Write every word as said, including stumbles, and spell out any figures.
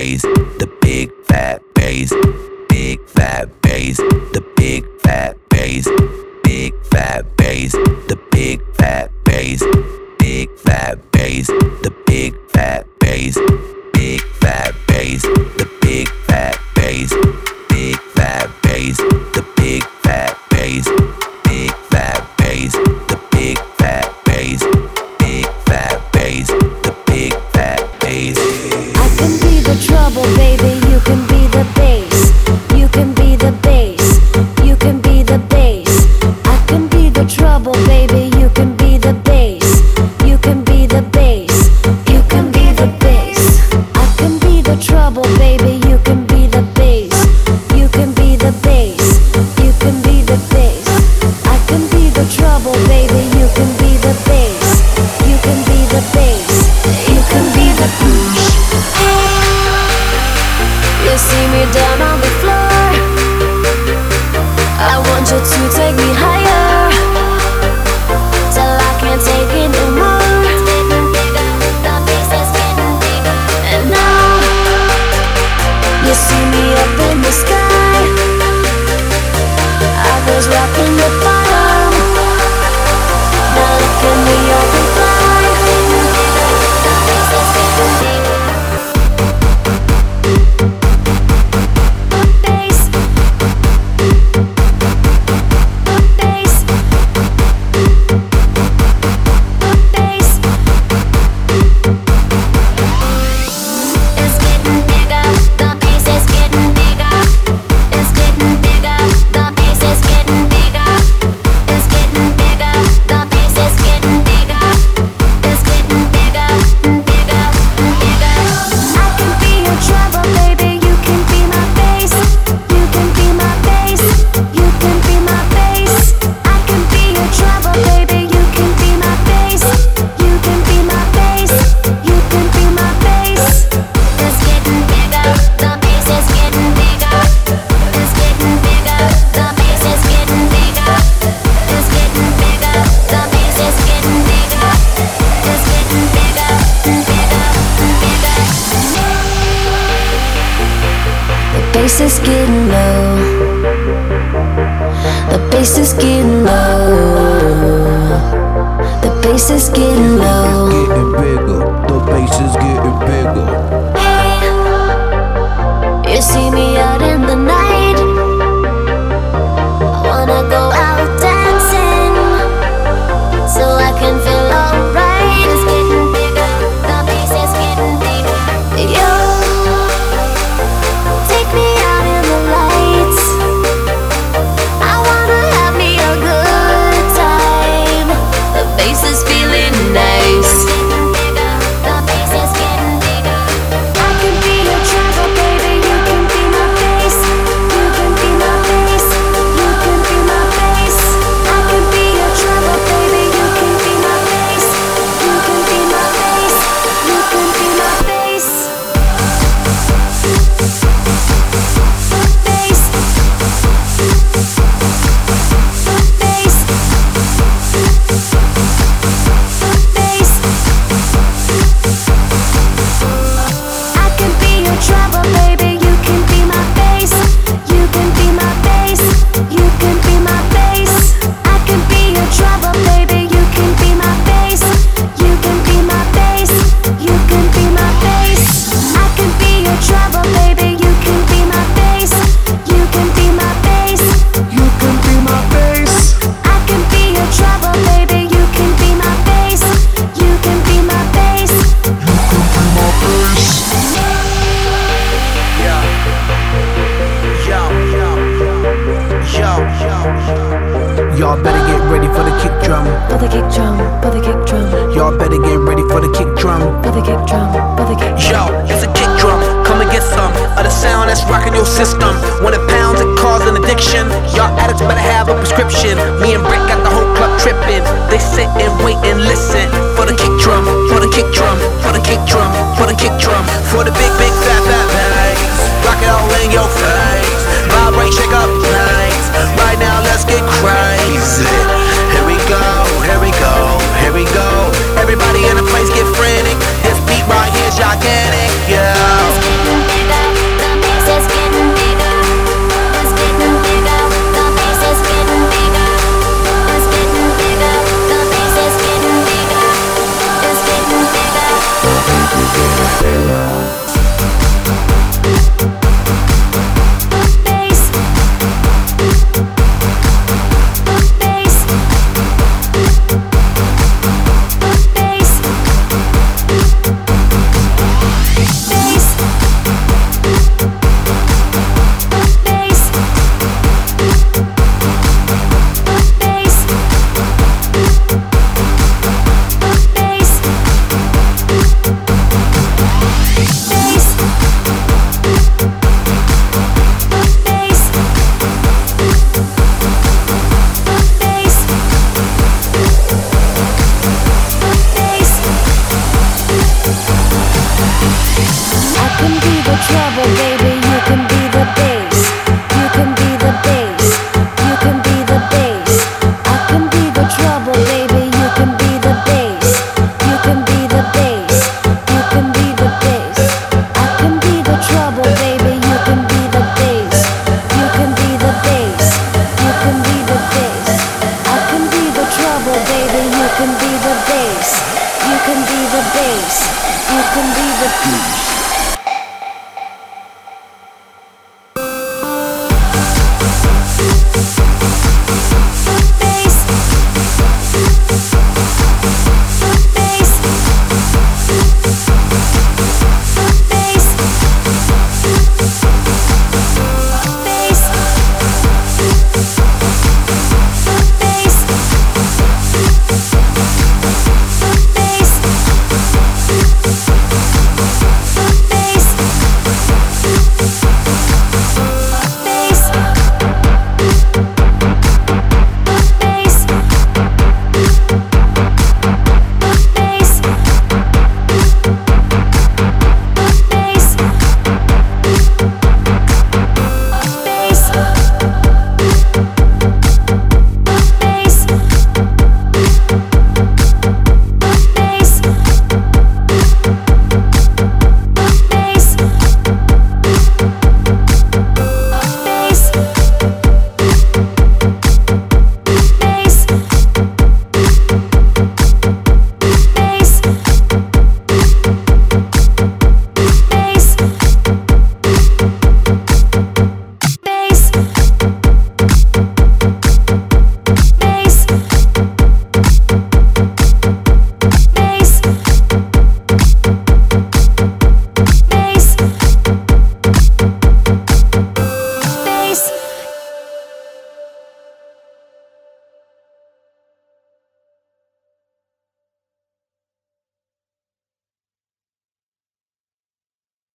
bass, the big fat bass, big fat bass, the big fat bass, big fat bass, the big fat bass, big fat bass, the big fat bass, big fat bass, the big fat bass, big fat bass, the big fat bass, big fat bass, the big fat bass, big fat bass, the big fat bass. I can be the trouble, baby, you can be the bass. You can be the bass, you can be the bass. I can be the trouble, baby, you can be the bass. You can be the bass, you can be the bass. I can be the trouble, baby, you can be the bass. You can be the bass, you can be the bass. I can be the trouble, baby, you can be the bass. You can be the bass, you can be the push. You see me down on the floor, I want you to take me higher, till I can't take it no more. The bass is getting bigger, and now you see me up in the sky. I was rocking the bottom, now look at me open fly. The bass is getting bigger. The bass is getting low. The bass is getting low. The bass is getting low. Getting bigger. The bass is getting bigger. Hey, you see me out in the night. I wanna go out dancing, so I can feel alright. It's getting bigger. The bass is getting bigger. Yo. Take me out in the lights. I wanna have me a good time. The bass is feeling nice. The bass is getting bigger. I can be your trouble, baby. You can be my bass. You can be my bass. You can be my bass. I can be your trouble, baby. You can be my bass. You can be my bass. You can be my bass. Y'all better get ready for the kick drum. For the kick drum, for the kick drum. Y'all better get ready for the kick drum. For the kick drum, for the kick drum. Yo, it's a kick drum. Come and get some of the sound that's rocking your system. When it pounds, it causes an addiction. Y'all addicts better have a prescription. Me and Brick got the whole club tripping. They sit and wait and listen for the kick drum, for the kick drum, for the kick drum, for the kick drum, for the big, big fat, fat bass. Rock it all in your face. Vibrate, shake up nights. Right now, let's get crazy. Here we go, here we go, here we go. Everybody in the place get frantic. This beat right here's gigantic, yeah. the trouble, baby.